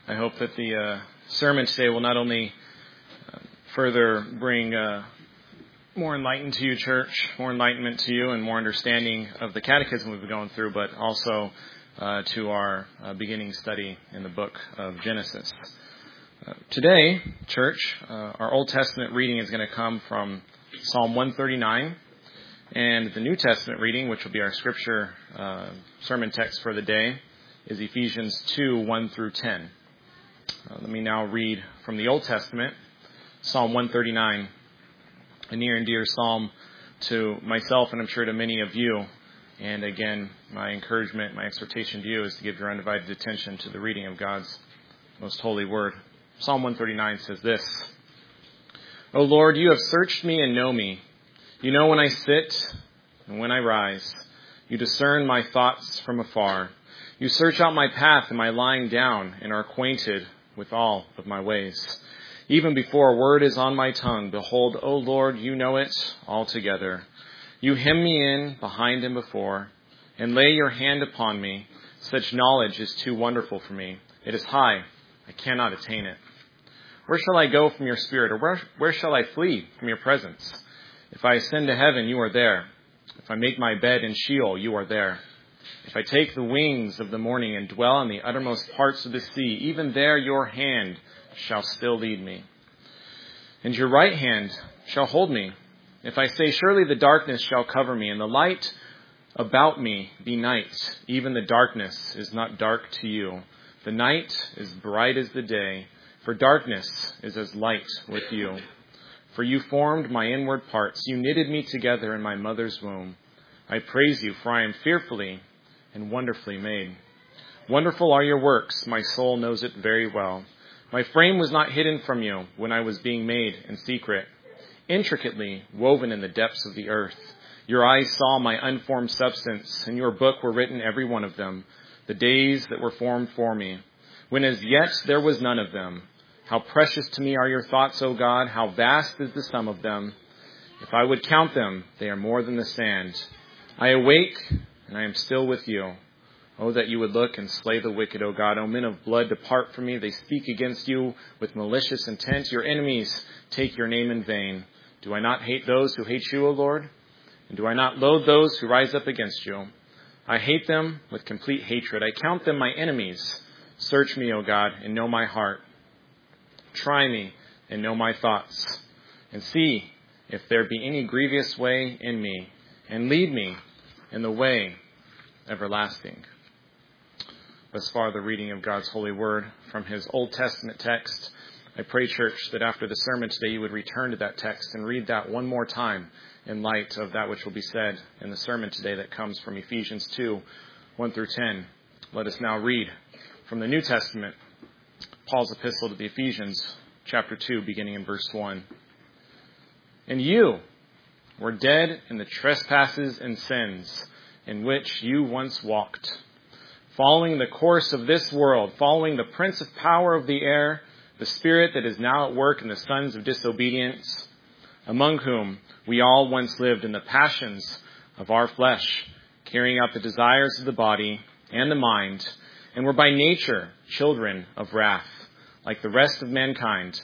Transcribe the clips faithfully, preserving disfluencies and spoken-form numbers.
I hope that the uh, sermon today will not only uh, further bring uh, more enlightenment to you, church, more enlightenment to you, and more understanding of the catechism we've been going through, but also uh, to our uh, beginning study in the book of Genesis. Uh, today, church, uh, our Old Testament reading is going to come from Psalm one thirty-nine, and the New Testament reading, which will be our scripture uh, sermon text for the day, is Ephesians two, one through ten. Uh, let me now read from the Old Testament, Psalm one thirty-nine, a near and dear psalm to myself and I'm sure to many of you. And again, my encouragement, my exhortation to you is to give your undivided attention to the reading of God's most holy word. Psalm one thirty-nine says this: O Lord, you have searched me and know me. You know when I sit and when I rise. You discern my thoughts from afar. You search out my path and my lying down and are acquainted with all of my ways. Even before a word is on my tongue, behold, O Lord, you know it altogether. You hem me in behind and before, and lay your hand upon me. Such knowledge is too wonderful for me. It is high, I cannot attain it. Where shall I go from your spirit, or where, where shall I flee from your presence? If I ascend to heaven, you are there. If I make my bed in Sheol, you are there. If I take the wings of the morning and dwell in the uttermost parts of the sea, even there your hand shall still lead me, and your right hand shall hold me. If I say, surely the darkness shall cover me, and the light about me be night, even the darkness is not dark to you. The night is bright as the day, for darkness is as light with you. For you formed my inward parts, you knitted me together in my mother's womb. I praise you, for I am fearfully and wonderfully made. Wonderful are your works, my soul knows it very well. My frame was not hidden from you when I was being made in secret, intricately woven in the depths of the earth. Your eyes saw my unformed substance, in your book were written every one of them, the days that were formed for me, when as yet there was none of them. How precious to me are your thoughts, O God, how vast is the sum of them. If I would count them, they are more than the sand. I awake, and I am still with you. Oh, that you would look and slay the wicked, O God. O men of blood, depart from me. They speak against you with malicious intent. Your enemies take your name in vain. Do I not hate those who hate you, O Lord? And do I not loathe those who rise up against you? I hate them with complete hatred. I count them my enemies. Search me, O God, and know my heart. Try me and know my thoughts. And see if there be any grievous way in me. And lead me in the way everlasting. Thus far, the reading of God's holy word from his Old Testament text. I pray, church, that after the sermon today, you would return to that text and read that one more time in light of that which will be said in the sermon today that comes from Ephesians two, one through ten. Let us now read from the New Testament, Paul's epistle to the Ephesians, chapter two, beginning in verse one. And you were dead in the trespasses and sins in which you once walked, following the course of this world, following the prince of power of the air, the spirit that is now at work in the sons of disobedience, among whom we all once lived in the passions of our flesh, carrying out the desires of the body and the mind, and were by nature children of wrath, like the rest of mankind.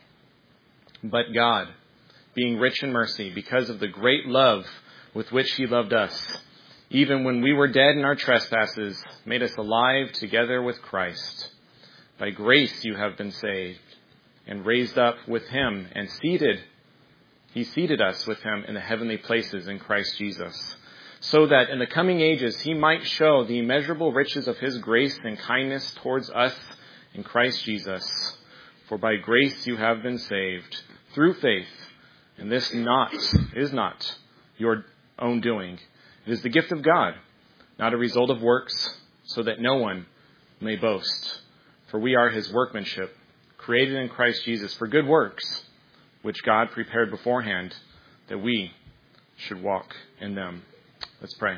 But God, being rich in mercy, because of the great love with which he loved us, even when we were dead in our trespasses, made us alive together with Christ. By grace you have been saved, and raised up with him, and seated. He seated us with him in the heavenly places in Christ Jesus, so that in the coming ages he might show the immeasurable riches of his grace and kindness towards us in Christ Jesus. For by grace you have been saved, through faith, and this not is not your own doing. It is the gift of God, not a result of works, so that no one may boast. For we are his workmanship, created in Christ Jesus for good works, which God prepared beforehand that we should walk in them. Let's pray.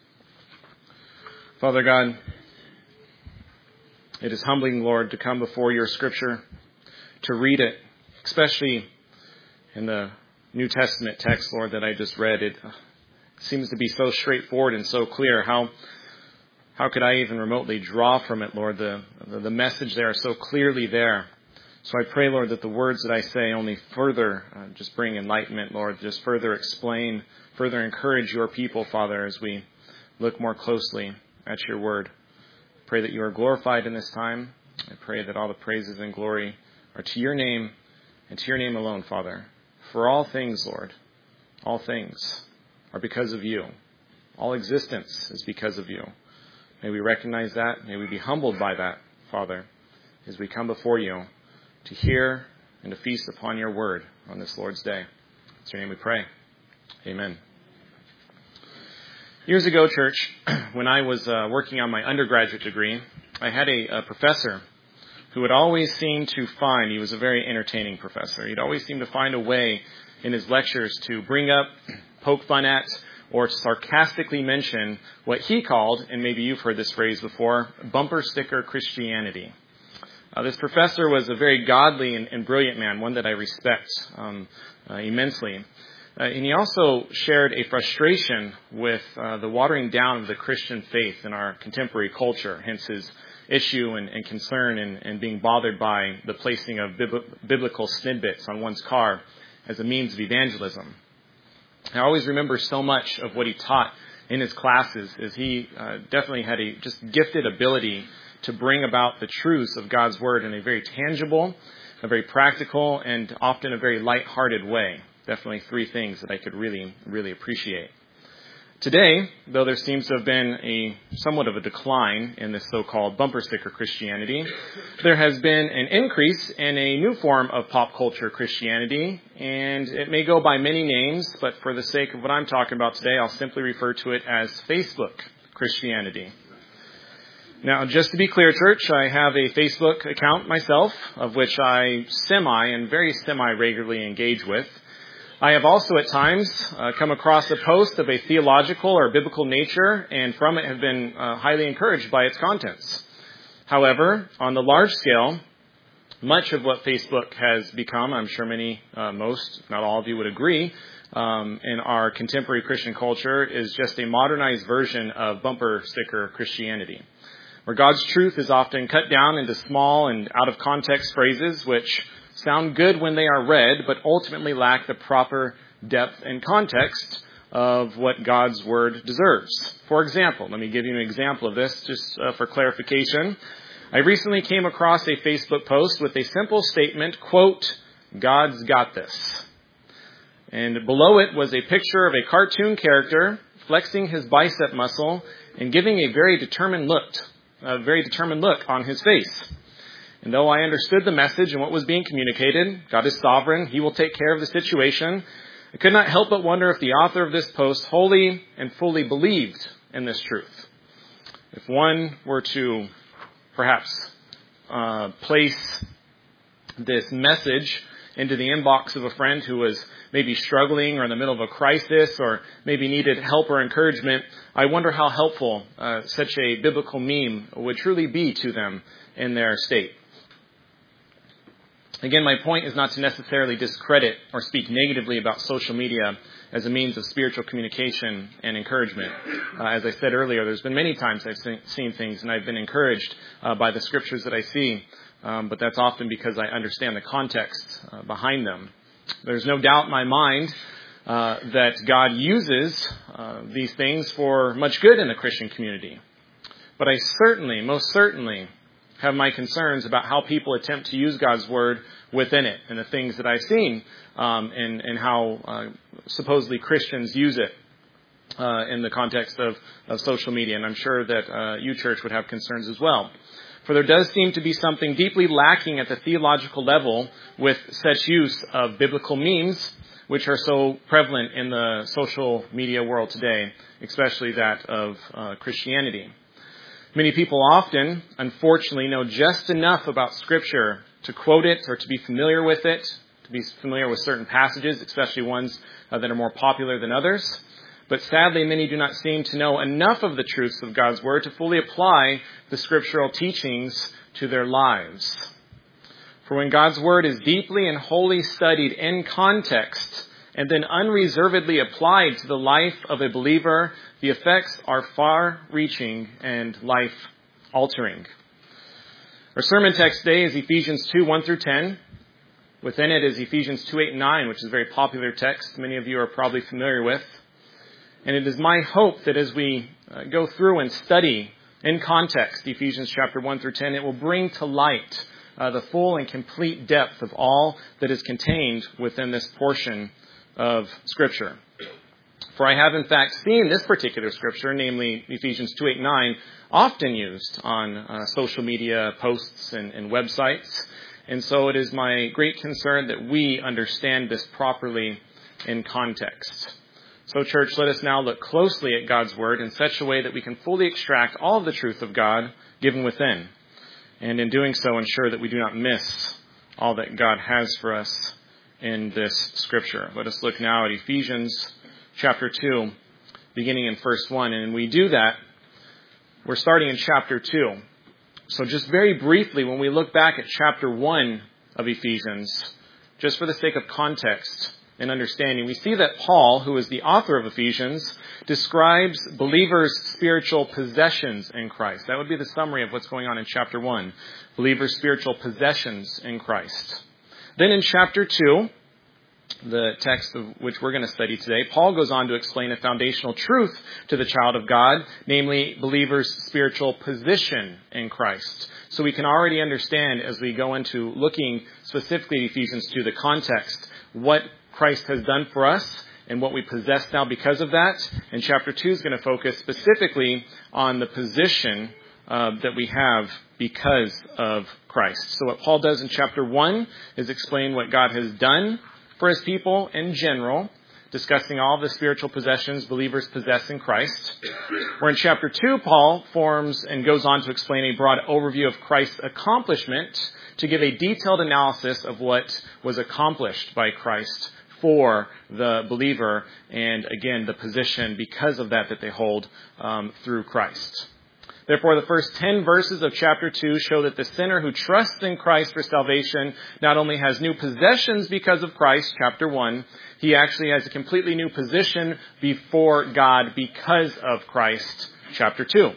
Father God, it is humbling, Lord, to come before your scripture, to read it, especially in the New Testament text, Lord, that I just read. It seems to be so straightforward and so clear how how could I even remotely draw from it, Lord? The, the message there is so clearly there. So I pray, Lord, that the words that I say only further uh, just bring enlightenment, Lord, just further explain, further encourage your people, Father, as we look more closely at your word. Pray that you are glorified in this time. I pray that all the praises and glory are to your name and to your name alone, Father. For all things, Lord, all things are because of you. All existence is because of you. May we recognize that. May we be humbled by that, Father, as we come before you to hear and to feast upon your word on this Lord's Day. It's your name we pray. Amen. Years ago, church, when I was uh, working on my undergraduate degree, I had a, a professor who would always seem to find, he was a very entertaining professor, he'd always seem to find a way in his lectures to bring up, poke fun at, or sarcastically mention what he called, and maybe you've heard this phrase before, bumper sticker Christianity. Uh, this professor was a very godly and, and brilliant man, one that I respect um, uh, immensely. Uh, and he also shared a frustration with uh, the watering down of the Christian faith in our contemporary culture, hence his issue and, and concern and, and being bothered by the placing of bib- biblical snidbits on one's car as a means of evangelism. I always remember so much of what he taught in his classes, as he uh, definitely had a just gifted ability to bring about the truths of God's word in a very tangible, a very practical, and often a very light-hearted way. Definitely three things that I could really, really appreciate. Today, though there seems to have been a somewhat of a decline in this so-called bumper sticker Christianity, there has been an increase in a new form of pop culture Christianity, and it may go by many names, but for the sake of what I'm talking about today, I'll simply refer to it as Facebook Christianity. Now, just to be clear, church, I have a Facebook account myself, of which I semi and very semi-regularly engage with. I have also at times uh, come across a post of a theological or biblical nature, and from it have been uh, highly encouraged by its contents. However, on the large scale, much of what Facebook has become, I'm sure many, uh, most, not all of you would agree, um, in our contemporary Christian culture is just a modernized version of bumper sticker Christianity, where God's truth is often cut down into small and out-of-context phrases which sound good when they are read, but ultimately lack the proper depth and context of what God's word deserves. For example, let me give you an example of this just uh, for clarification. I recently came across a Facebook post with a simple statement, quote, "God's got this." And below it was a picture of a cartoon character flexing his bicep muscle and giving a very determined look, a very determined look on his face. And though I understood the message and what was being communicated, God is sovereign, He will take care of the situation, I could not help but wonder if the author of this post wholly and fully believed in this truth. If one were to perhaps uh, place this message into the inbox of a friend who was maybe struggling or in the middle of a crisis or maybe needed help or encouragement, I wonder how helpful uh, such a biblical meme would truly be to them in their state. Again, my point is not to necessarily discredit or speak negatively about social media as a means of spiritual communication and encouragement. Uh, as I said earlier, there's been many times I've seen, seen things and I've been encouraged uh, by the scriptures that I see, um, but that's often because I understand the context uh, behind them. There's no doubt in my mind uh, that God uses uh, these things for much good in the Christian community. But I certainly, most certainly, have my concerns about how people attempt to use God's word within it and the things that I've seen um, and, and how uh, supposedly Christians use it uh, in the context of, of social media. And I'm sure that uh, you, church, would have concerns as well. For there does seem to be something deeply lacking at the theological level with such use of biblical memes, which are so prevalent in the social media world today, especially that of uh, Christianity. Many people often, unfortunately, know just enough about Scripture to quote it or to be familiar with it, to be familiar with certain passages, especially ones uh, that are more popular than others. But sadly, many do not seem to know enough of the truths of God's Word to fully apply the scriptural teachings to their lives. For when God's Word is deeply and wholly studied in context and then unreservedly applied to the life of a believer, the the effects are far-reaching and life-altering. Our sermon text today is Ephesians two, one through ten. Within it is Ephesians two, eight, and nine, which is a very popular text many of you are probably familiar with. And it is my hope that as we uh, go through and study in context Ephesians chapter one through ten, it will bring to light uh, the full and complete depth of all that is contained within this portion of Scripture. For I have in fact seen this particular Scripture, namely Ephesians two, eight, and nine, often used on uh, social media posts and, and websites. And so it is my great concern that we understand this properly in context. So, church, let us now look closely at God's Word in such a way that we can fully extract all of the truth of God given within. And in doing so, ensure that we do not miss all that God has for us in this Scripture. Let us look now at Ephesians chapter two, beginning in verse one. And we do that, we're starting in chapter two. So just very briefly, when we look back at chapter one of Ephesians, just for the sake of context and understanding, we see that Paul, who is the author of Ephesians, describes believers' spiritual possessions in Christ. That would be the summary of what's going on in chapter one, believers' spiritual possessions in Christ. Then in chapter two, the text of which we're going to study today, Paul goes on to explain a foundational truth to the child of God, namely believers' spiritual position in Christ. So we can already understand as we go into looking specifically at Ephesians two, the context, what Christ has done for us and what we possess now because of that. And chapter two is going to focus specifically on the position uh, that we have because of Christ. So what Paul does in chapter one is explain what God has done for his people in general, discussing all the spiritual possessions believers possess in Christ. Where in chapter two, Paul forms and goes on to explain a broad overview of Christ's accomplishment to give a detailed analysis of what was accomplished by Christ for the believer, and again, the position because of that that they hold um, through Christ. Therefore, the first ten verses of chapter two show that the sinner who trusts in Christ for salvation not only has new possessions because of Christ, chapter one, he actually has a completely new position before God because of Christ, chapter two.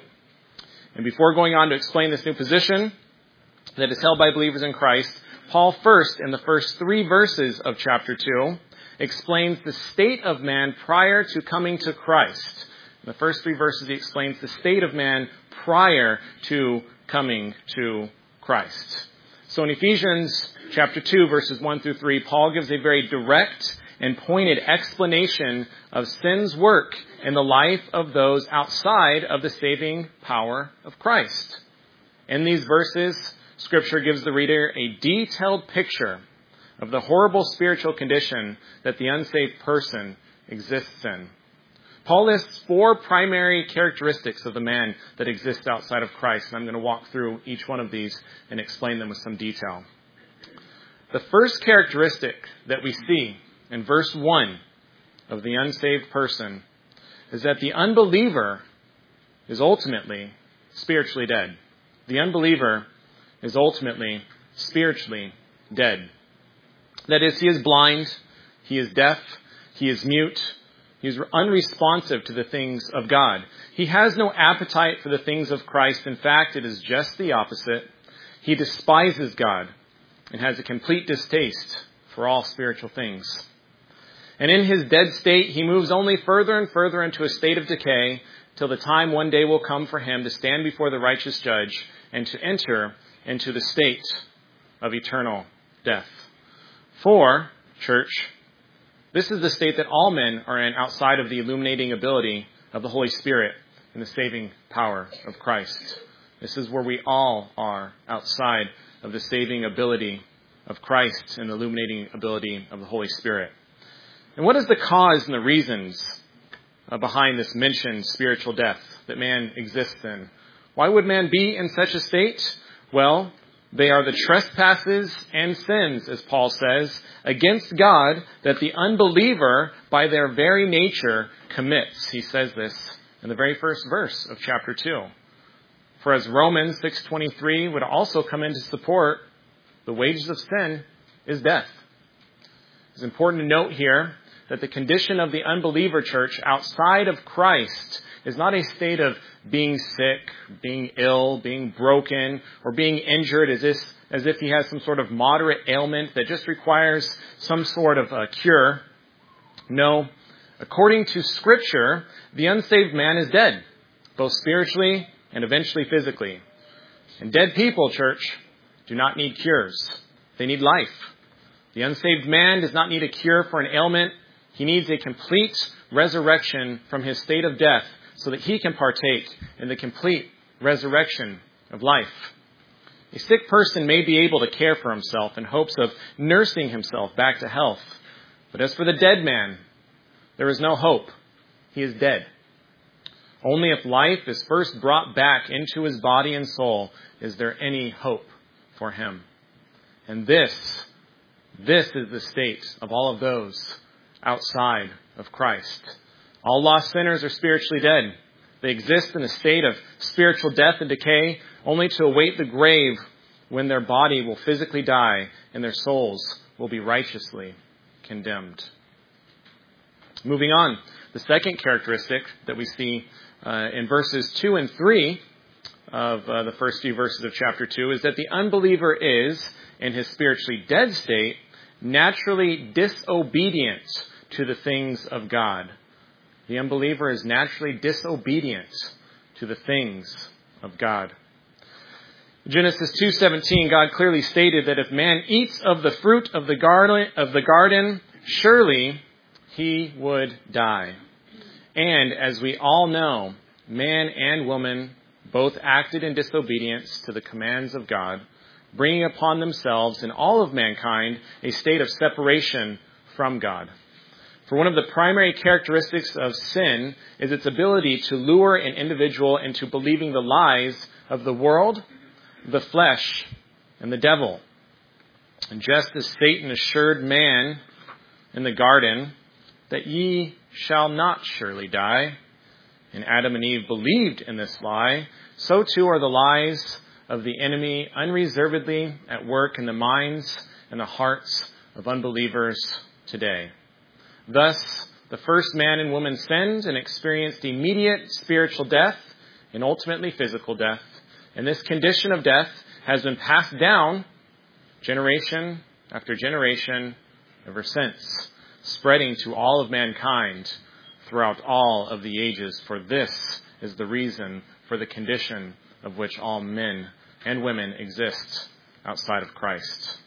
And before going on to explain this new position that is held by believers in Christ, Paul first, in the first three verses of chapter two, explains the state of man prior to coming to Christ. In the first three verses, he explains the state of man prior to coming to Christ. So in Ephesians chapter two, verses one through three, Paul gives a very direct and pointed explanation of sin's work in the life of those outside of the saving power of Christ. In these verses, Scripture gives the reader a detailed picture of the horrible spiritual condition that the unsaved person exists in. Paul lists four primary characteristics of the man that exists outside of Christ, and I'm going to walk through each one of these and explain them with some detail. The first characteristic that we see in verse one of the unsaved person is that the unbeliever is ultimately spiritually dead. The unbeliever is ultimately spiritually dead. That is, he is blind, he is deaf, he is mute, he is unresponsive to the things of God. He has no appetite for the things of Christ. In fact, it is just the opposite. He despises God and has a complete distaste for all spiritual things. And in his dead state, he moves only further and further into a state of decay till the time one day will come for him to stand before the righteous judge and to enter into the state of eternal death. For, church, this is the state that all men are in outside of the illuminating ability of the Holy Spirit and the saving power of Christ. This is where we all are outside of the saving ability of Christ and the illuminating ability of the Holy Spirit. And what is the cause and the reasons behind this mentioned spiritual death that man exists in? Why would man be in such a state? Well, they are the trespasses and sins, as Paul says, against God that the unbeliever, by their very nature, commits. He says this in the very first verse of chapter two. For as Romans six twenty-three would also come in to support, the wages of sin is death. It's important to note here that the condition of the unbeliever church outside of Christ is not a state of being sick, being ill, being broken, or being injured as if, as if he has some sort of moderate ailment that just requires some sort of a cure. No, according to Scripture, the unsaved man is dead, both spiritually and eventually physically. And dead people, church, do not need cures. They need life. The unsaved man does not need a cure for an ailment. He needs a complete resurrection from his state of death so that he can partake in the complete resurrection of life. A sick person may be able to care for himself in hopes of nursing himself back to health. But as for the dead man, there is no hope. He is dead. Only if life is first brought back into his body and soul is there any hope for him. And this, this is the state of all of those outside of Christ. All lost sinners are spiritually dead. They exist in a state of spiritual death and decay, only to await the grave when their body will physically die and their souls will be righteously condemned. Moving on, the second characteristic that we see uh, in verses two and three of uh, the first few verses of chapter two is that the unbeliever is, in his spiritually dead state, naturally disobedient to the things of God. The unbeliever is naturally disobedient to the things of God. Genesis two seventeen, God clearly stated that if man eats of the fruit of the garden, of the garden, surely he would die. And as we all know, man and woman both acted in disobedience to the commands of God, bringing upon themselves and all of mankind a state of separation from God. For one of the primary characteristics of sin is its ability to lure an individual into believing the lies of the world, the flesh, and the devil. And just as Satan assured man in the garden that ye shall not surely die, and Adam and Eve believed in this lie, so too are the lies of the enemy unreservedly at work in the minds and the hearts of unbelievers today. Thus, the first man and woman sinned and experienced immediate spiritual death and ultimately physical death. And this condition of death has been passed down generation after generation ever since, spreading to all of mankind throughout all of the ages. For this is the reason for the condition of which all men and women exist outside of Christ.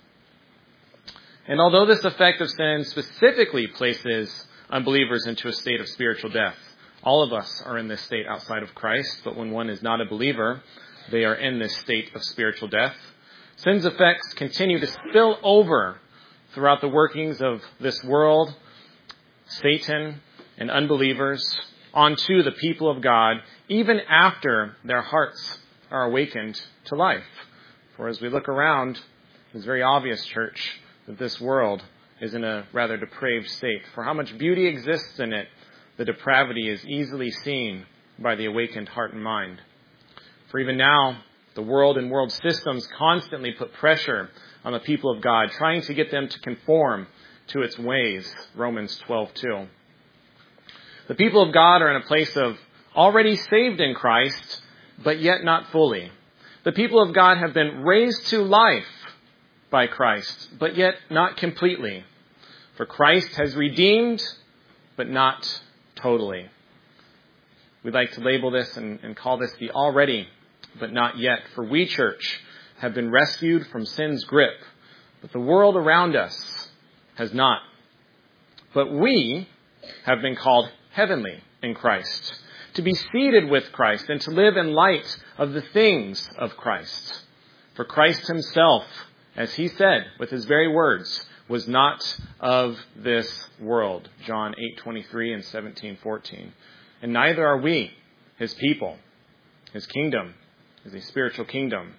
And although this effect of sin specifically places unbelievers into a state of spiritual death, all of us are in this state outside of Christ, but when one is not a believer, they are in this state of spiritual death. Sin's effects continue to spill over throughout the workings of this world, Satan, and unbelievers onto the people of God, even after their hearts are awakened to life. For as we look around, it's very obvious, church, that this world is in a rather depraved state. For how much beauty exists in it, the depravity is easily seen by the awakened heart and mind. For even now, the world and world systems constantly put pressure on the people of God, trying to get them to conform to its ways. Romans twelve two. The people of God are in a place of already saved in Christ, but yet not fully. The people of God have been raised to life by Christ, but yet not completely. For Christ has redeemed, but not totally. We'd like to label this and, and call this the already, but not yet. For we, church, have been rescued from sin's grip, but the world around us has not. But we have been called heavenly in Christ, to be seated with Christ and to live in light of the things of Christ. For Christ himself, as he said with his very words, was not of this world. John eight twenty-three and seventeen fourteen. And neither are we, his people. His kingdom is a spiritual kingdom.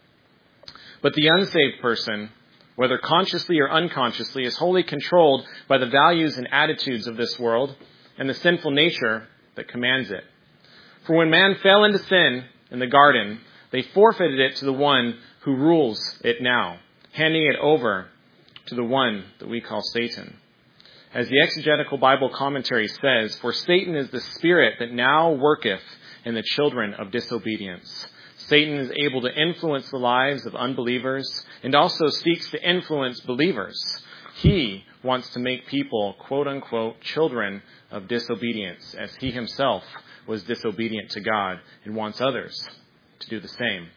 But the unsaved person, whether consciously or unconsciously, is wholly controlled by the values and attitudes of this world and the sinful nature that commands it. For when man fell into sin in the garden, they forfeited it to the one who rules it now, handing it over to the one that we call Satan. As the exegetical Bible commentary says, "For Satan is the spirit that now worketh in the children of disobedience." Satan is able to influence the lives of unbelievers and also seeks to influence believers. He wants to make people, quote unquote, children of disobedience, as he himself was disobedient to God and wants others to do the same.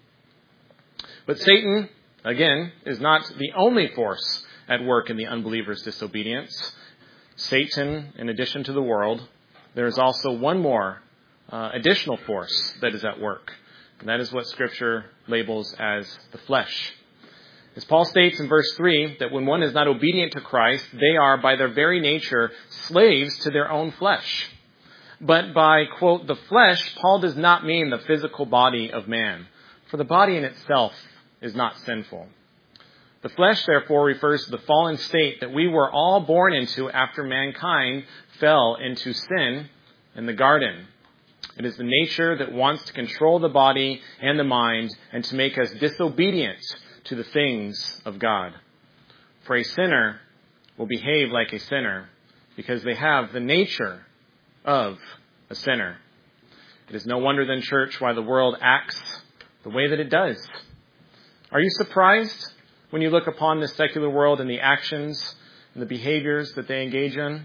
But Satan, again, is not the only force at work in the unbeliever's disobedience. Satan, in addition to the world, there is also one more uh, additional force that is at work. And that is what Scripture labels as the flesh. As Paul states in verse three, that when one is not obedient to Christ, they are by their very nature slaves to their own flesh. But by, quote, the flesh, Paul does not mean the physical body of man, for the body in itself is not sinful. The flesh, therefore, refers to the fallen state that we were all born into after mankind fell into sin in the garden. It is the nature that wants to control the body and the mind and to make us disobedient to the things of God. For a sinner will behave like a sinner because they have the nature of a sinner. It is no wonder then, church, why the world acts the way that it does. Are you surprised when you look upon this secular world and the actions and the behaviors that they engage in?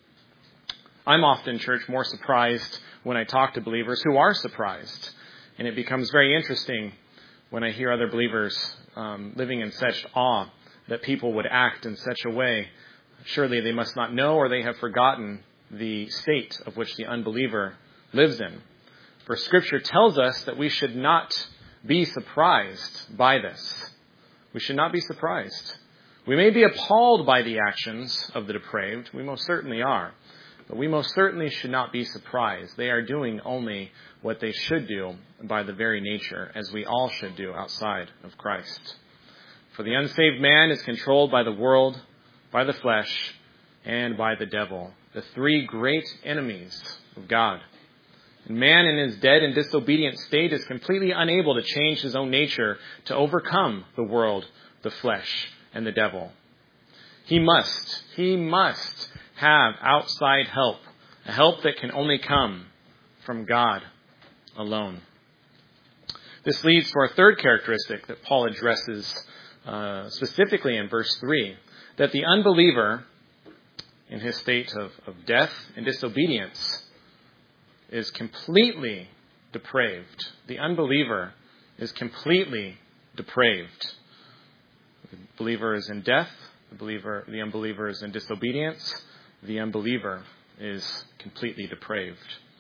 I'm often, church, more surprised when I talk to believers who are surprised. And it becomes very interesting when I hear other believers um, living in such awe that people would act in such a way. Surely they must not know, or they have forgotten the state of which the unbeliever lives in. For Scripture tells us that we should not be surprised by this. We should not be surprised. We may be appalled by the actions of the depraved. We most certainly are. But we most certainly should not be surprised. They are doing only what they should do by the very nature, as we all should do outside of Christ. For the unsaved man is controlled by the world, by the flesh, and by the devil, the three great enemies of God. And man in his dead and disobedient state is completely unable to change his own nature to overcome the world, the flesh, and the devil. He must, he must have outside help, a help that can only come from God alone. This leads to our third characteristic that Paul addresses uh, specifically in verse three, that the unbeliever in his state of, of death and disobedience is completely depraved. The unbeliever is completely depraved. The believer is in death. The believer, the unbeliever is in disobedience. The unbeliever is completely depraved.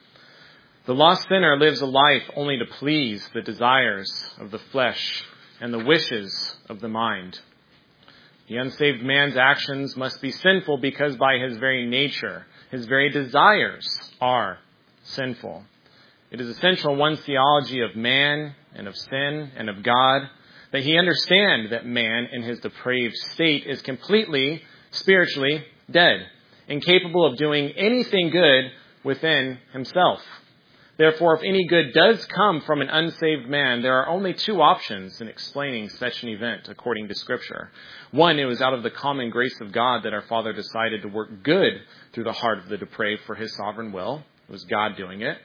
The lost sinner lives a life only to please the desires of the flesh and the wishes of the mind. The unsaved man's actions must be sinful because by his very nature, his very desires are sinful. It is essential in one's theology of man and of sin and of God that he understand that man in his depraved state is completely, spiritually dead, incapable of doing anything good within himself. Therefore, if any good does come from an unsaved man, there are only two options in explaining such an event according to Scripture. One, it was out of the common grace of God that our Father decided to work good through the heart of the depraved for his sovereign will. It was God doing it.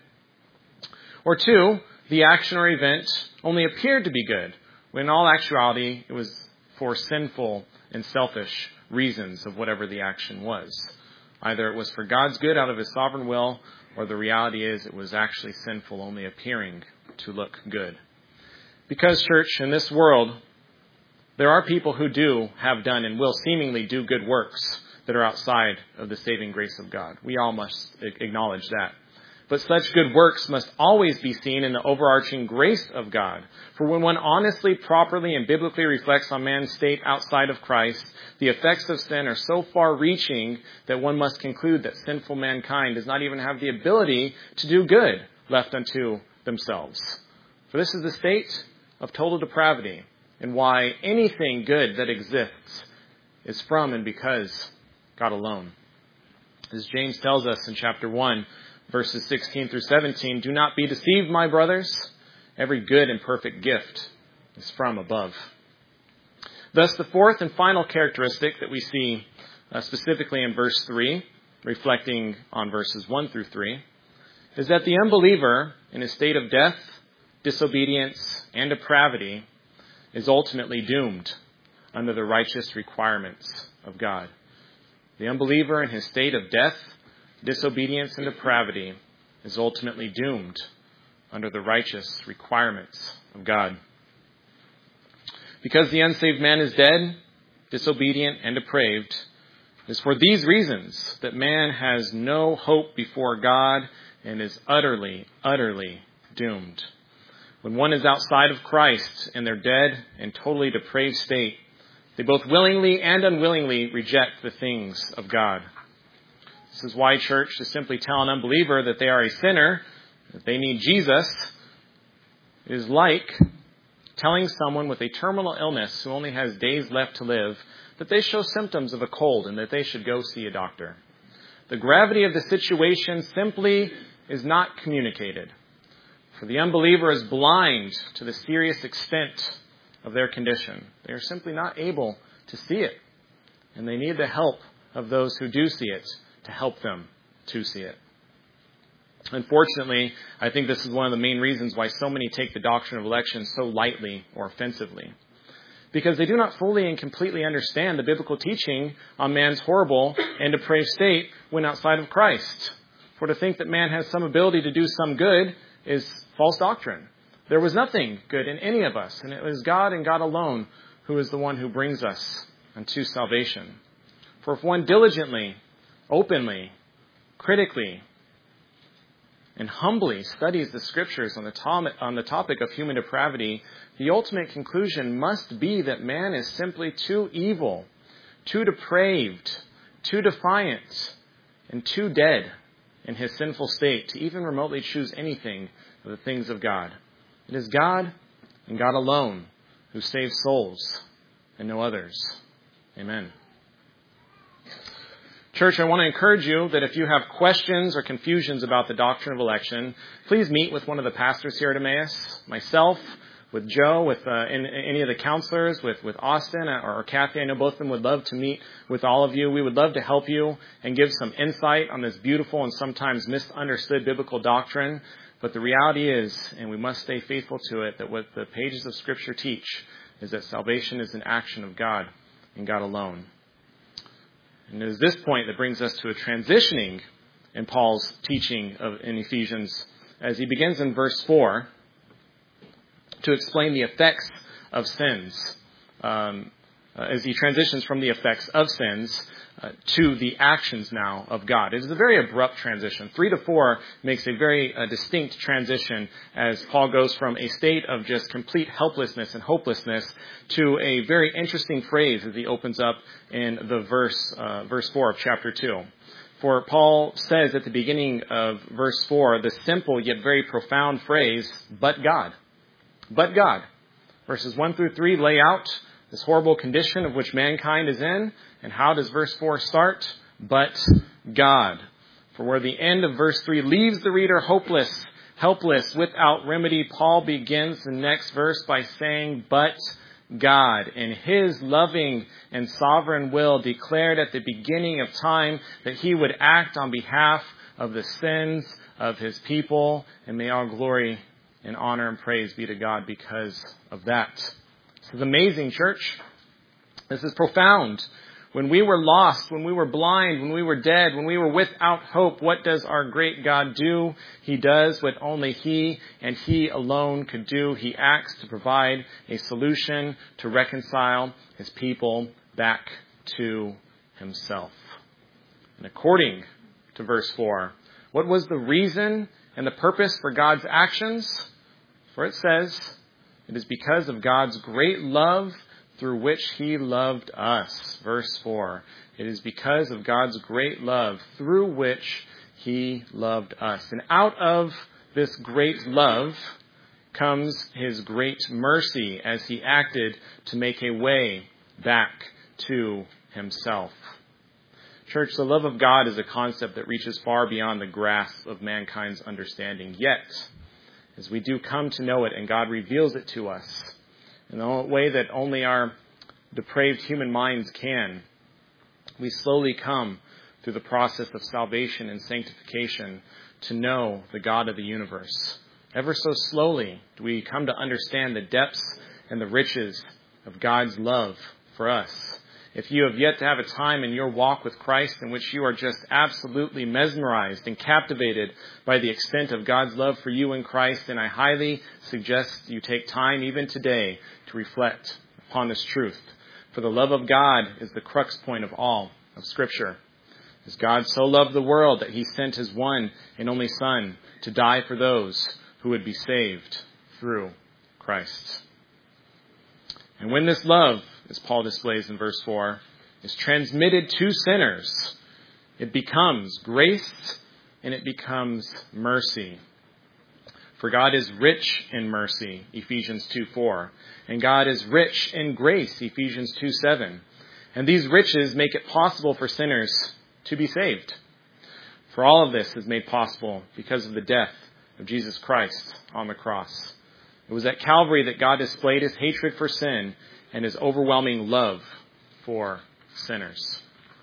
Or two, the action or event only appeared to be good, when in all actuality it was for sinful and selfish reasons of whatever the action was. Either it was for God's good out of his sovereign will, or the reality is it was actually sinful, only appearing to look good. Because, church, in this world, there are people who do have done and will seemingly do good works that are outside of the saving grace of God. We all must acknowledge that. But such good works must always be seen in the overarching grace of God. For when one honestly, properly, and biblically reflects on man's state outside of Christ, the effects of sin are so far-reaching that one must conclude that sinful mankind does not even have the ability to do good left unto themselves. For this is the state of total depravity, and why anything good that exists is from and because God alone. As James tells us in chapter one, verses sixteen through seventeen, "Do not be deceived, my brothers. Every good and perfect gift is from above." Thus, the fourth and final characteristic that we see uh, specifically in verse three, reflecting on verses one through three, is that the unbeliever in a state of death, disobedience, and depravity is ultimately doomed under the righteous requirements of God. The unbeliever in his state of death, disobedience, and depravity is ultimately doomed under the righteous requirements of God. Because the unsaved man is dead, disobedient, and depraved, it is for these reasons that man has no hope before God and is utterly, utterly doomed. When one is outside of Christ in their dead and totally depraved state, they both willingly and unwillingly reject the things of God. This is why, church, to simply tell an unbeliever that they are a sinner, that they need Jesus, is like telling someone with a terminal illness who only has days left to live that they show symptoms of a cold and that they should go see a doctor. The gravity of the situation simply is not communicated. For the unbeliever is blind to the serious extent of their condition. They are simply not able to see it. And they need the help of those who do see it to help them to see it. Unfortunately, I think this is one of the main reasons why so many take the doctrine of election so lightly or offensively. Because they do not fully and completely understand the biblical teaching on man's horrible and depraved state when outside of Christ. For to think that man has some ability to do some good is false doctrine. There was nothing good in any of us, and it was God and God alone who is the one who brings us unto salvation. For if one diligently, openly, critically, and humbly studies the Scriptures on the, to- on the topic of human depravity, the ultimate conclusion must be that man is simply too evil, too depraved, too defiant, and too dead in his sinful state to even remotely choose anything of the things of God. It is God and God alone who saves souls and no others. Amen. Church, I want to encourage you that if you have questions or confusions about the doctrine of election, please meet with one of the pastors here at Emmaus, myself, with Joe, with uh, in, in any of the counselors, with, with Austin or, or Kathy. I know both of them would love to meet with all of you. We would love to help you and give some insight on this beautiful and sometimes misunderstood biblical doctrine. But the reality is, and we must stay faithful to it, that what the pages of Scripture teach is that salvation is an action of God and God alone. And it is this point that brings us to a transitioning in Paul's teaching of, in Ephesians, as he begins in verse four to explain the effects of sins, um, uh, as he transitions from the effects of sins uh, to the actions now of God. It is a very abrupt transition. Three to four makes a very uh, distinct transition as Paul goes from a state of just complete helplessness and hopelessness to a very interesting phrase as he opens up in the verse, uh, verse four of chapter two. For Paul says at the beginning of verse four, the simple yet very profound phrase, but God. But God. Verses one through three lay out this horrible condition of which mankind is in. And how does verse four start? But God. For where the end of verse three leaves the reader hopeless, helpless, without remedy, Paul begins the next verse by saying, but God, in His loving and sovereign will, declared at the beginning of time that He would act on behalf of the sins of His people. And may all glory and honor and praise be to God because of that. This is amazing, church. This is profound. When we were lost, when we were blind, when we were dead, when we were without hope, what does our great God do? He does what only He and He alone could do. He acts to provide a solution to reconcile His people back to Himself. And according to verse four, what was the reason and the purpose for God's actions? For it says, it is because of God's great love through which He loved us. Verse four. It is because of God's great love through which He loved us. And out of this great love comes His great mercy as He acted to make a way back to Himself. Church, the love of God is a concept that reaches far beyond the grasp of mankind's understanding. Yet, as we do come to know it and God reveals it to us in a way that only our depraved human minds can, we slowly come through the process of salvation and sanctification to know the God of the universe. Ever so slowly do we come to understand the depths and the riches of God's love for us. If you have yet to have a time in your walk with Christ in which you are just absolutely mesmerized and captivated by the extent of God's love for you in Christ, then I highly suggest you take time even today to reflect upon this truth. For the love of God is the crux point of all of Scripture. As God so loved the world that he sent his one and only Son to die for those who would be saved through Christ. And when this love, as Paul displays in verse four, is transmitted to sinners, it becomes grace and it becomes mercy. For God is rich in mercy, Ephesians two four, and God is rich in grace, Ephesians two seven. And these riches make it possible for sinners to be saved. For all of this is made possible because of the death of Jesus Christ on the cross. It was at Calvary that God displayed his hatred for sin and his overwhelming love for sinners.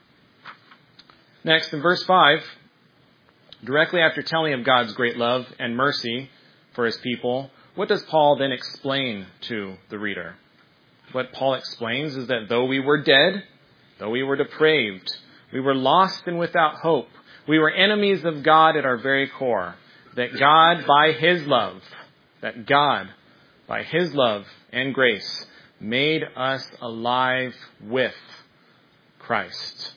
Next, in verse five, directly after telling of God's great love and mercy for his people, what does Paul then explain to the reader? What Paul explains is that though we were dead, though we were depraved, we were lost and without hope, we were enemies of God at our very core, that God by his love, that God by his love and grace made us alive with Christ.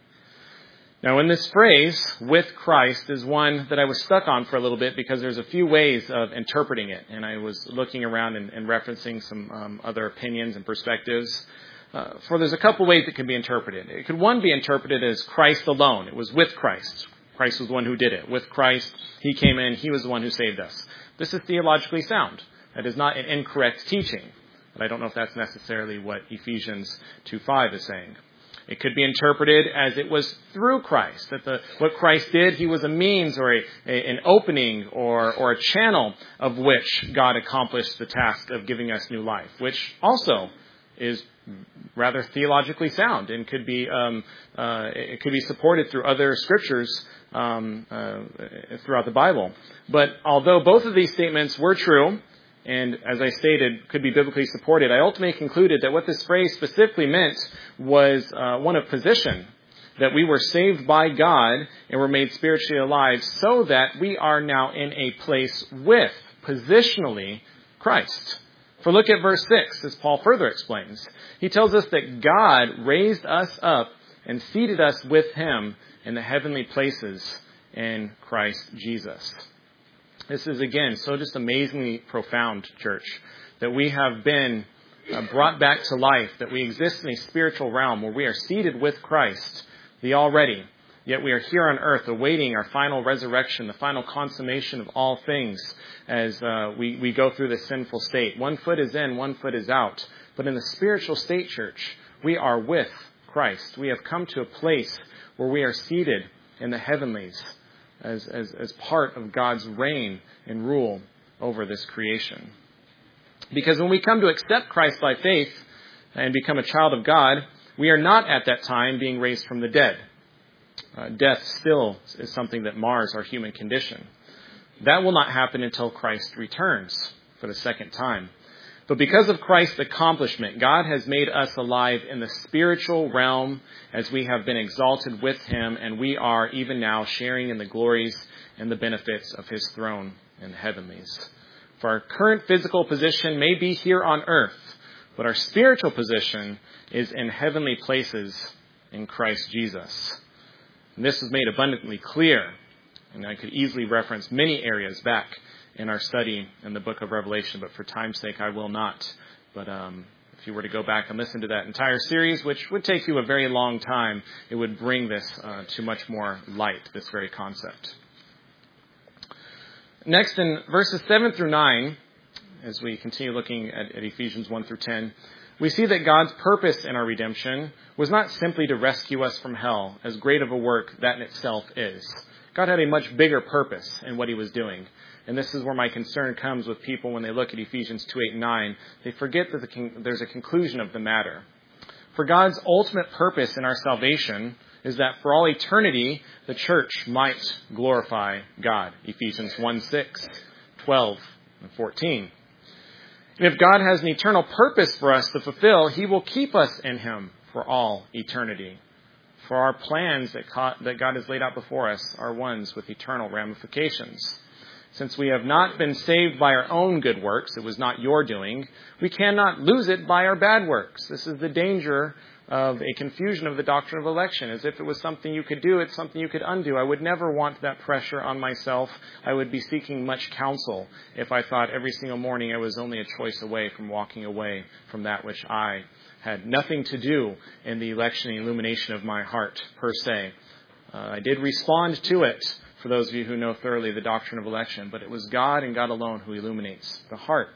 Now, in this phrase, with Christ, is one that I was stuck on for a little bit because there's a few ways of interpreting it. And I was looking around and, and referencing some um, other opinions and perspectives. Uh, for there's a couple ways it can be interpreted. It could, one, be interpreted as Christ alone. It was with Christ. Christ was the one who did it. With Christ, he came in. He was the one who saved us. This is theologically sound. That is not an incorrect teaching. But I don't know if that's necessarily what Ephesians two five is saying. It could be interpreted as it was through Christ, that the, what Christ did, he was a means or a, a, an opening or, or a channel of which God accomplished the task of giving us new life, which also is rather theologically sound and could be um, uh, it could be supported through other scriptures um, uh, throughout the Bible. But although both of these statements were true, and as I stated, could be biblically supported, I ultimately concluded that what this phrase specifically meant was uh, one of position, that we were saved by God and were made spiritually alive so that we are now in a place with, positionally, Christ. For look at verse six, as Paul further explains. He tells us that God raised us up and seated us with him in the heavenly places in Christ Jesus. This is, again, so just amazingly profound, church, that we have been uh, brought back to life, that we exist in a spiritual realm where we are seated with Christ, the already, yet we are here on earth awaiting our final resurrection, the final consummation of all things as uh, we, we go through this sinful state. One foot is in, one foot is out. But in the spiritual state, church, we are with Christ. We have come to a place where we are seated in the heavenlies, As, as, as part of God's reign and rule over this creation. Because when we come to accept Christ by faith and become a child of God, we are not at that time being raised from the dead. Uh, death still is something that mars our human condition. That will not happen until Christ returns for the second time. But because of Christ's accomplishment, God has made us alive in the spiritual realm as we have been exalted with him, and we are even now sharing in the glories and the benefits of his throne in the heavenlies. For our current physical position may be here on earth, but our spiritual position is in heavenly places in Christ Jesus. And this is made abundantly clear, and I could easily reference many areas back in our study in the book of Revelation, but for time's sake, I will not. But um, if you were to go back and listen to that entire series, which would take you a very long time, it would bring this uh, to much more light, this very concept. Next, in verses seven through nine, as we continue looking at, at Ephesians one through ten, we see that God's purpose in our redemption was not simply to rescue us from hell, as great of a work that in itself is. God had a much bigger purpose in what he was doing. And this is where my concern comes with people when they look at Ephesians two, eight, and nine. They forget that the con- there's a conclusion of the matter. For God's ultimate purpose in our salvation is that for all eternity, the church might glorify God. Ephesians one six, twelve, and fourteen. And if God has an eternal purpose for us to fulfill, He will keep us in Him for all eternity. For our plans that God has laid out before us are ones with eternal ramifications. Since we have not been saved by our own good works, it was not your doing, we cannot lose it by our bad works. This is the danger of a confusion of the doctrine of election. As if it was something you could do, it's something you could undo. I would never want that pressure on myself. I would be seeking much counsel if I thought every single morning I was only a choice away from walking away from that which I had nothing to do in the election and illumination of my heart, per se. Uh, I did respond to it, for those of you who know thoroughly the doctrine of election, but it was God and God alone who illuminates the heart.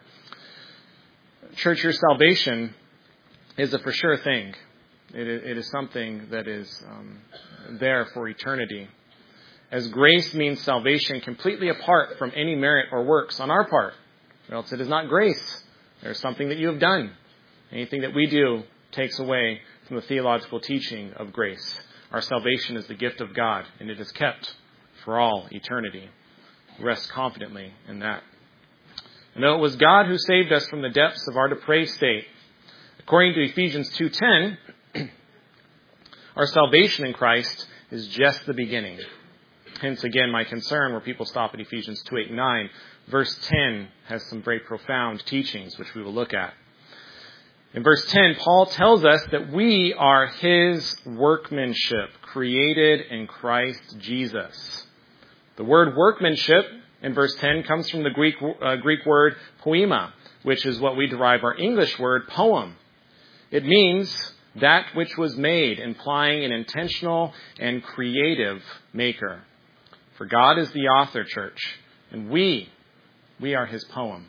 Church, your salvation is a for sure thing. It is, it is something that is um, there for eternity. As grace means salvation completely apart from any merit or works on our part, or else it is not grace. There's something that you have done. Anything that we do takes away from the theological teaching of grace. Our salvation is the gift of God, and it is kept for all eternity. Rest confidently in that. And though it was God who saved us from the depths of our depraved state, according to Ephesians two ten, our salvation in Christ is just the beginning. Hence, again, my concern where people stop at Ephesians two eight and nine. Verse ten has some very profound teachings, which we will look at. In verse ten, Paul tells us that we are His workmanship, created in Christ Jesus. The word workmanship in verse ten comes from the Greek uh, Greek word poema, which is what we derive our English word poem. It means that which was made, implying an intentional and creative maker. For God is the author, church, and we, we are His poem.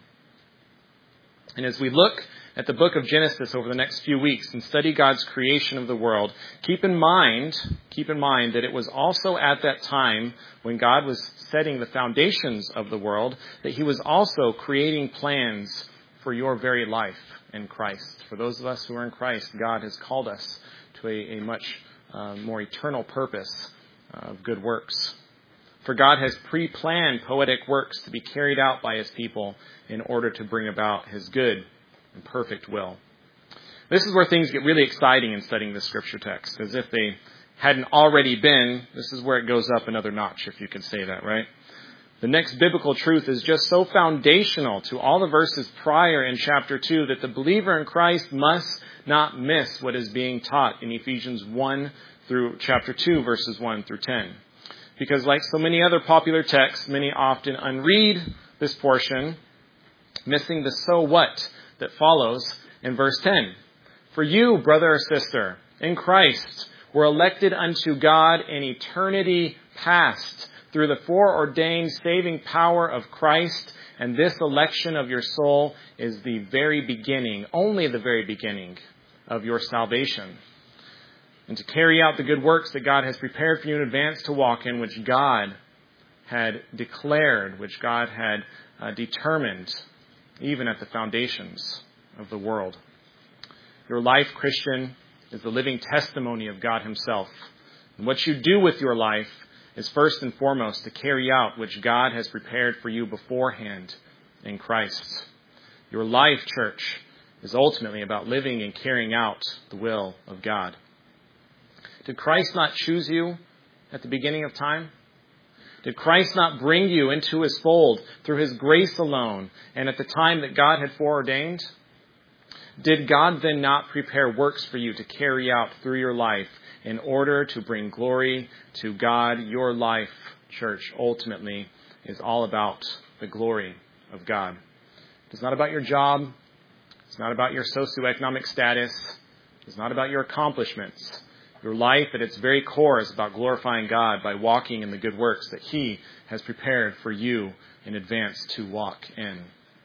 And as we look at the book of Genesis over the next few weeks and study God's creation of the world, keep in mind, keep in mind that it was also at that time when God was setting the foundations of the world that He was also creating plans for your very life in Christ. For those of us who are in Christ, God has called us to a, a much uh, more eternal purpose of good works. For God has pre-planned poetic works to be carried out by His people in order to bring about His good and perfect will. This is where things get really exciting in studying the scripture text. As if they hadn't already been, this is where it goes up another notch, if you could say that, right? The next biblical truth is just so foundational to all the verses prior in chapter two that the believer in Christ must not miss what is being taught in Ephesians one through chapter two, verses one through ten. Because like so many other popular texts, many often unread this portion, missing the so what that follows in verse ten. For you, brother or sister, in Christ, were elected unto God in eternity past through the foreordained saving power of Christ, and this election of your soul is the very beginning, only the very beginning of your salvation. And to carry out the good works that God has prepared for you in advance to walk in, which God had declared, which God had uh, determined, even at the foundations of the world. Your life, Christian, is the living testimony of God Himself. And what you do with your life is first and foremost to carry out which God has prepared for you beforehand in Christ. Your life, church, is ultimately about living and carrying out the will of God. Did Christ not choose you at the beginning of time? Did Christ not bring you into His fold through His grace alone and at the time that God had foreordained? Did God then not prepare works for you to carry out through your life in order to bring glory to God? Your life, church, ultimately is all about the glory of God. It's not about your job. It's not about your socioeconomic status. It's not about your accomplishments. Your life at its very core is about glorifying God by walking in the good works that He has prepared for you in advance to walk in.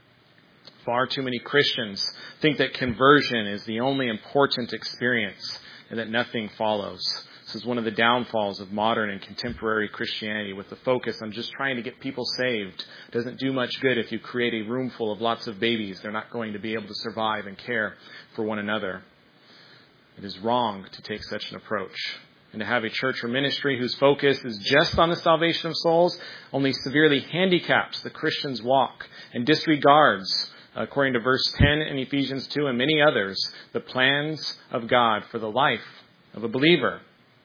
Far too many Christians think that conversion is the only important experience and that nothing follows. This is one of the downfalls of modern and contemporary Christianity, with the focus on just trying to get people saved. It doesn't do much good if you create a room full of lots of babies. They're not going to be able to survive and care for one another. It is wrong to take such an approach. And to have a church or ministry whose focus is just on the salvation of souls only severely handicaps the Christian's walk and disregards, according to verse ten in Ephesians two and many others, the plans of God for the life of a believer.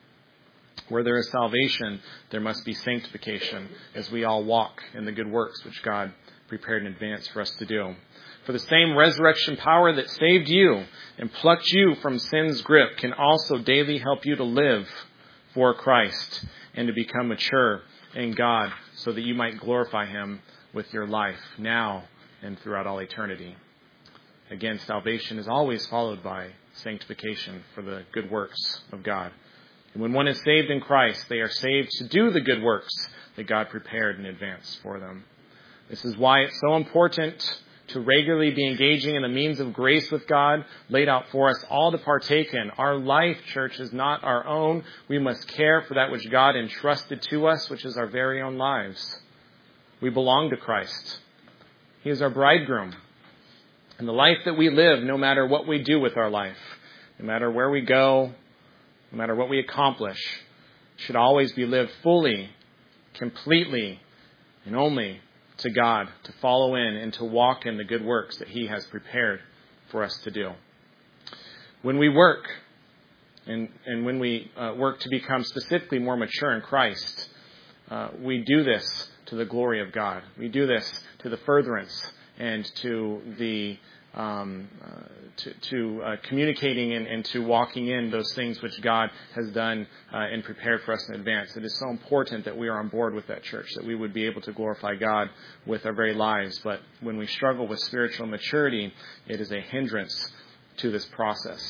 Where there is salvation, there must be sanctification as we all walk in the good works which God prepared in advance for us to do. For the same resurrection power that saved you and plucked you from sin's grip can also daily help you to live for Christ and to become mature in God so that you might glorify Him with your life now and throughout all eternity. Again, salvation is always followed by sanctification for the good works of God. And when one is saved in Christ, they are saved to do the good works that God prepared in advance for them. This is why it's so important to regularly be engaging in the means of grace with God laid out for us all to partake in. Our life, church, is not our own. We must care for that which God entrusted to us, which is our very own lives. We belong to Christ. He is our bridegroom. And the life that we live, no matter what we do with our life, no matter where we go, no matter what we accomplish, should always be lived fully, completely, and only to God, to follow in and to walk in the good works that He has prepared for us to do. When we work, and, and when we uh, work to become specifically more mature in Christ, uh, we do this to the glory of God. We do this to the furtherance and to the Um, uh, to, to uh, communicating and, and to walking in those things which God has done uh, and prepared for us in advance. It is so important that we are on board with that church, that we would be able to glorify God with our very lives. But when we struggle with spiritual maturity, it is a hindrance to this process.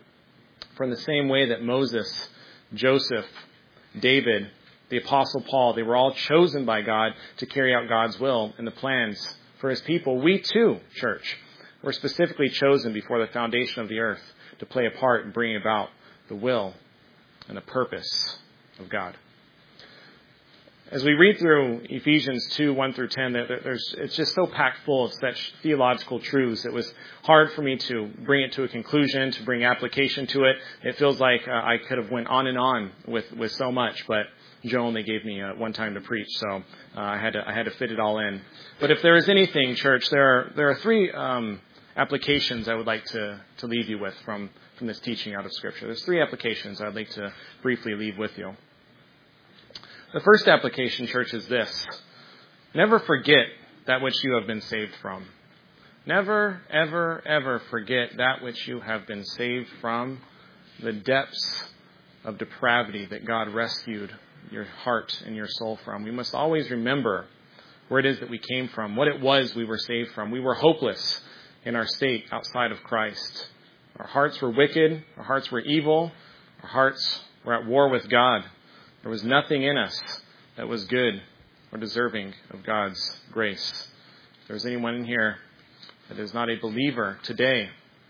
For in the same way that Moses, Joseph, David, the Apostle Paul, they were all chosen by God to carry out God's will and the plans for His people, we too, church, we're specifically chosen before the foundation of the earth to play a part in bringing about the will and the purpose of God. As we read through Ephesians two, one through ten, there's, it's just so packed full of such theological truths. It was hard for me to bring it to a conclusion, to bring application to it. It feels like uh, I could have went on and on with, with so much, but Joe only gave me uh, one time to preach, so uh, I had to I had to fit it all in. But if there is anything, church, there are there are three um, applications I would like to, to leave you with from, from this teaching out of Scripture. There's three applications I'd like to briefly leave with you. The first application, church, is this. Never forget that which you have been saved from. Never, ever, ever forget that which you have been saved from, the depths of depravity that God rescued your heart and your soul from. We must always remember where it is that we came from, what it was we were saved from. We were hopeless in our state outside of Christ. Our hearts were wicked. Our hearts were evil. Our hearts were at war with God. There was nothing in us that was good or deserving of God's grace. If there's anyone in here that is not a believer today,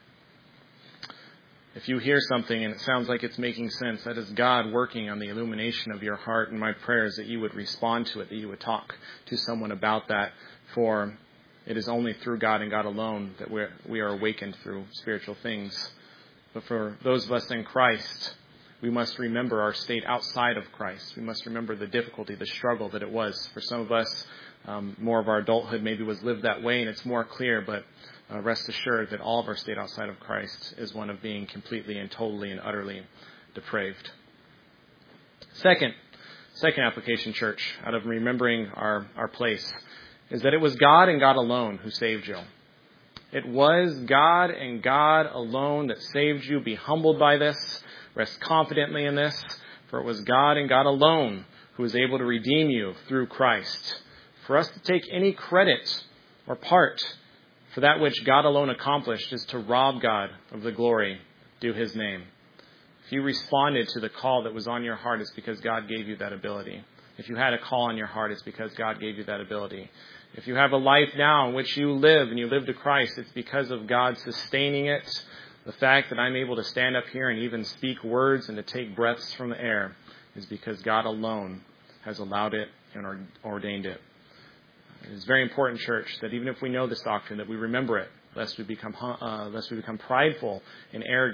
if you hear something and it sounds like it's making sense, that is God working on the illumination of your heart. And my prayer is that you would respond to it, that you would talk to someone about that, for it is only through God and God alone that we're, we are awakened through spiritual things. But for those of us in Christ, we must remember our state outside of Christ. We must remember the difficulty, the struggle that it was. For some of us, um, more of our adulthood maybe was lived that way, and it's more clear, but uh, rest assured that all of our state outside of Christ is one of being completely and totally and utterly depraved. Second, second application, church, out of remembering our, our place, is that it was God and God alone who saved you. It was God and God alone that saved you. Be humbled by this. Rest confidently in this. For it was God and God alone who was able to redeem you through Christ. For us to take any credit or part for that which God alone accomplished is to rob God of the glory due His name. If you responded to the call that was on your heart, it's because God gave you that ability. If you had a call on your heart, it's because God gave you that ability. If you have a life now in which you live and you live to Christ, it's because of God sustaining it. The fact that I'm able to stand up here and even speak words and to take breaths from the air is because God alone has allowed it and ordained it. It is very important, church, that even if we know this doctrine, that we remember it, lest we become uh, lest we become prideful and arrogant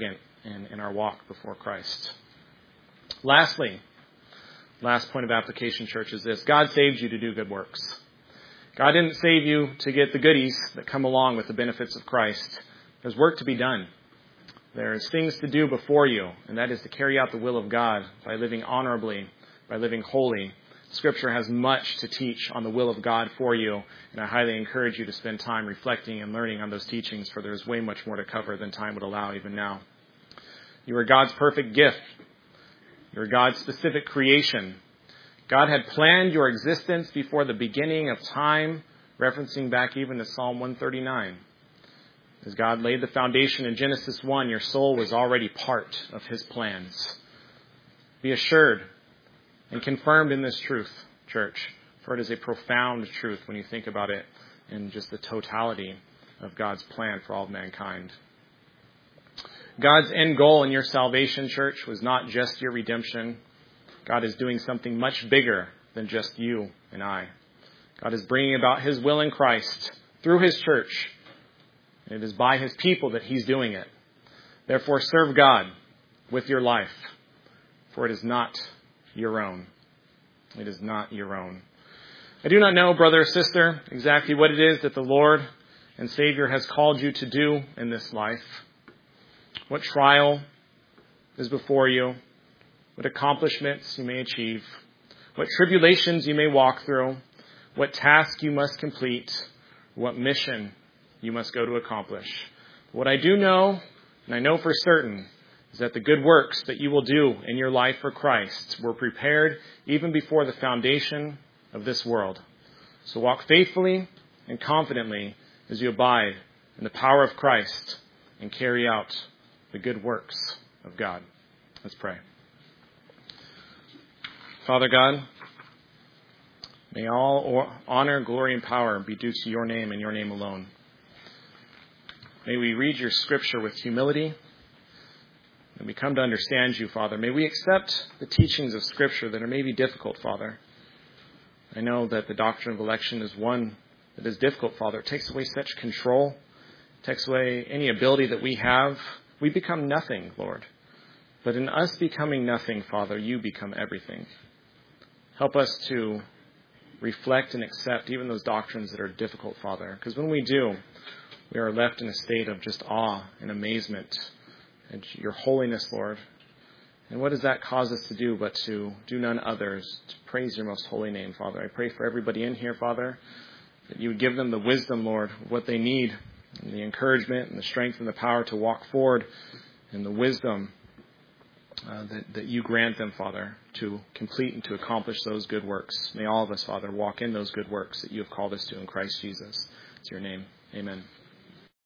in, in our walk before Christ. Lastly, last point of application, church, is this. God saved you to do good works. God didn't save you to get the goodies that come along with the benefits of Christ. There's work to be done. There's things to do before you, and that is to carry out the will of God by living honorably, by living holy. Scripture has much to teach on the will of God for you, and I highly encourage you to spend time reflecting and learning on those teachings, for there's way much more to cover than time would allow even now. You are God's perfect gift. You are God's specific creation. God had planned your existence before the beginning of time, referencing back even to Psalm one thirty-nine. As God laid the foundation in Genesis one, your soul was already part of his plans. Be assured and confirmed in this truth, church, for it is a profound truth when you think about it in just the totality of God's plan for all of mankind. God's end goal in your salvation, church, was not just your redemption. God is doing something much bigger than just you and I. God is bringing about his will in Christ through his church. And it is by his people that he's doing it. Therefore, serve God with your life, for it is not your own. It is not your own. I do not know, brother or sister, exactly what it is that the Lord and Savior has called you to do in this life. What trial is before you. What accomplishments you may achieve, what tribulations you may walk through, what task you must complete, what mission you must go to accomplish. What I do know, and I know for certain, is that the good works that you will do in your life for Christ were prepared even before the foundation of this world. So walk faithfully and confidently as you abide in the power of Christ and carry out the good works of God. Let's pray. Father God, may all honor, glory, and power be due to your name and your name alone. May we read your scripture with humility. May we come to understand you, Father. May we accept the teachings of scripture that are maybe difficult, Father. I know that the doctrine of election is one that is difficult, Father. It takes away such control. It takes away any ability that we have. We become nothing, Lord. But in us becoming nothing, Father, you become everything. Help us to reflect and accept even those doctrines that are difficult, Father. Because when we do, we are left in a state of just awe and amazement at your holiness, Lord. And what does that cause us to do but to do none others, to praise your most holy name, Father? I pray for everybody in here, Father, that you would give them the wisdom, Lord, of what they need, and the encouragement and the strength and the power to walk forward, and the wisdom Uh, that, that you grant them, Father, to complete and to accomplish those good works. May all of us, Father, walk in those good works that you have called us to in Christ Jesus. It's your name. Amen.